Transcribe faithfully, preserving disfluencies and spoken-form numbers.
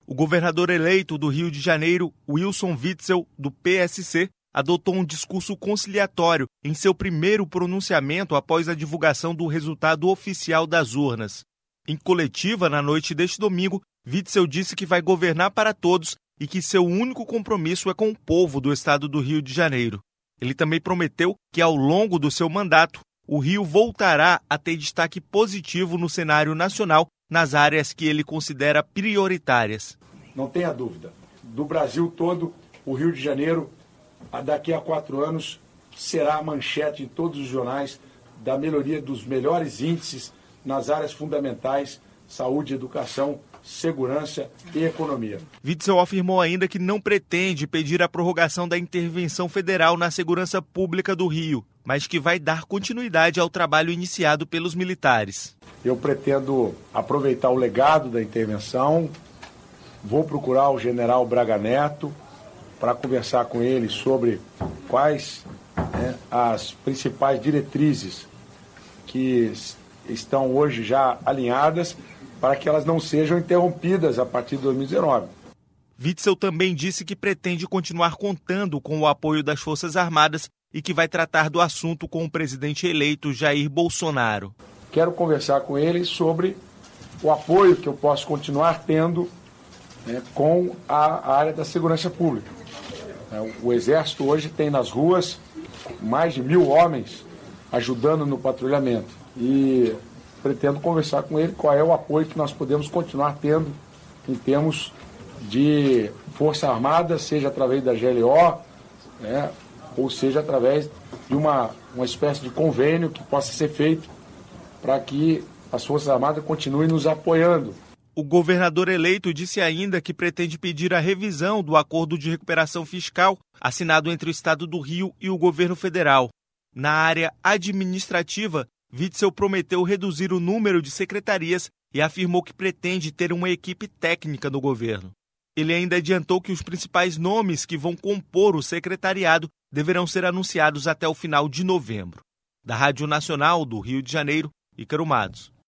O governador eleito do Rio de Janeiro, Wilson Witzel, do P S C, adotou um discurso conciliatório em seu primeiro pronunciamento após a divulgação do resultado oficial das urnas. Em coletiva, na noite deste domingo, Witzel disse que vai governar para todos e que seu único compromisso é com o povo do estado do Rio de Janeiro. Ele também prometeu que, ao longo do seu mandato, o Rio voltará a ter destaque positivo no cenário nacional nas áreas que ele considera prioritárias. Não tenha dúvida, do Brasil todo, o Rio de Janeiro, daqui a quatro anos, será a manchete em todos os jornais da melhoria dos melhores índices nas áreas fundamentais, saúde, educação, segurança e economia. Witzel afirmou ainda que não pretende pedir a prorrogação da intervenção federal na segurança pública do Rio, mas que vai dar continuidade ao trabalho iniciado pelos militares. Eu pretendo aproveitar o legado da intervenção, vou procurar o general Braga Neto para conversar com ele sobre quais né, as principais diretrizes que estão hoje já alinhadas para que elas não sejam interrompidas a partir de dois mil e dezenove. Witzel também disse que pretende continuar contando com o apoio das Forças Armadas e que vai tratar do assunto com o presidente eleito Jair Bolsonaro. Quero conversar com ele sobre o apoio que eu posso continuar tendo né, com a área da segurança pública. O Exército hoje tem nas ruas mais de mil homens ajudando no patrulhamento e pretendo conversar com ele qual é o apoio que nós podemos continuar tendo em termos de Força Armada, seja através da G L O, né, ou seja através de uma, uma espécie de convênio que possa ser feito para que as Forças Armadas continuem nos apoiando. O governador eleito disse ainda que pretende pedir a revisão do acordo de recuperação fiscal assinado entre o Estado do Rio e o governo federal. Na área administrativa, Witzel prometeu reduzir o número de secretarias e afirmou que pretende ter uma equipe técnica no governo. Ele ainda adiantou que os principais nomes que vão compor o secretariado deverão ser anunciados até o final de novembro. Da Rádio Nacional do Rio de Janeiro, Ícaro Matos.